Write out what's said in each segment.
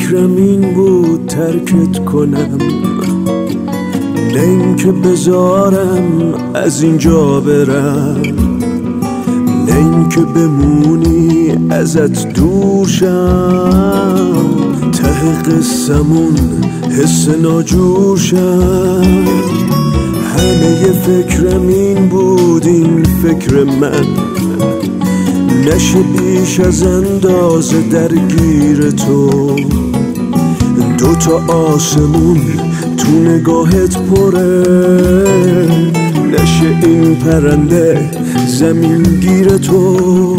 فکرم این بود ترکت کنم، نه اینکه بذارم از اینجا برم، نه اینکه بمونی ازت دور شم، ته قصمون حس ناجور شم. همه فکرم این بود، این فکر من نشه بیش از اندازه درگیر تو. دوتا آسمون تو نگاهت پره، نشه این پرنده زمین گیر تو.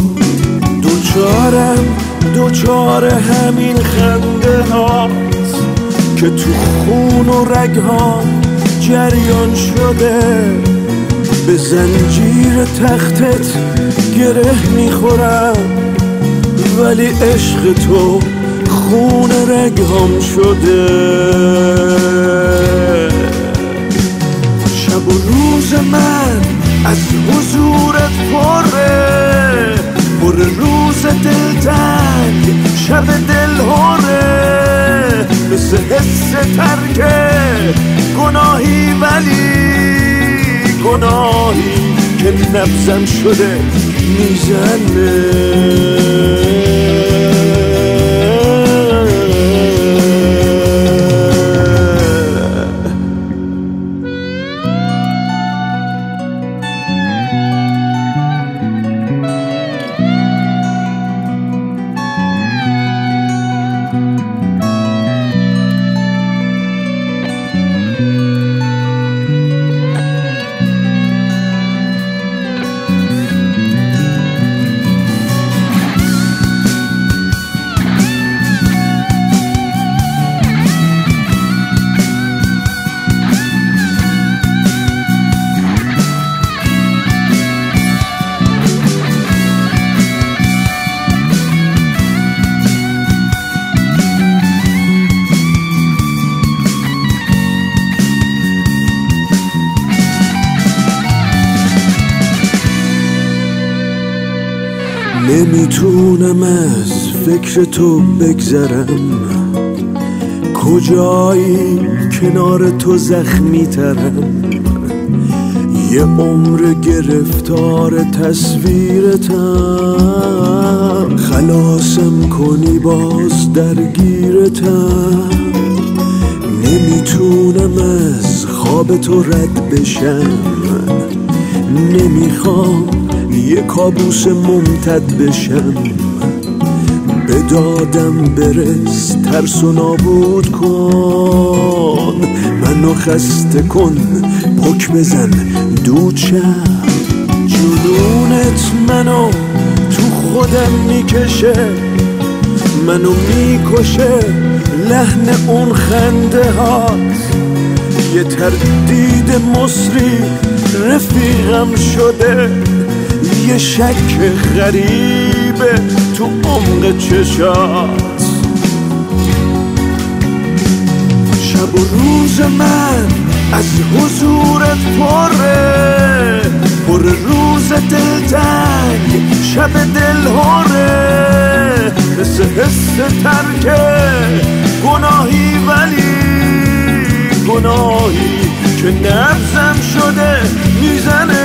دوچار همین خنده هاست که تو خون و رگ ها جریان شده، به زنجیر تختت گره میخورم، ولی عشق تو خون رگام شده. شب و روز من از حضورت پره، پر روز دلتنگ شب دلهوره، مثل حس ترکه گناهی، ولی گناهی که نبضم شده میزنه. نمیتونم از فکر تو بگذرم، کجایی کنار تو زخمی ترم، یه عمر گرفتار تصویرتم، خلاصم کنی باز درگیرتم. نمیتونم از خواب تو رد بشم، نمیخوام یه کابوس ممتد بشم، به دادم برس ترس و نابود کن، منو خسته کن پک بزن دود شم. جنونت منو تو خودم میکشه، منو میکشه لحن اون خنده هات، یه تردید مصری رفیقم شده، یه شک غریبه تو عمق چشات. شب و روز من از حضورت پره، پر روز دلتنگ شب دلهوره، مثل حس ترکه گناهی، ولی گناهی که نبضم شده میزنه.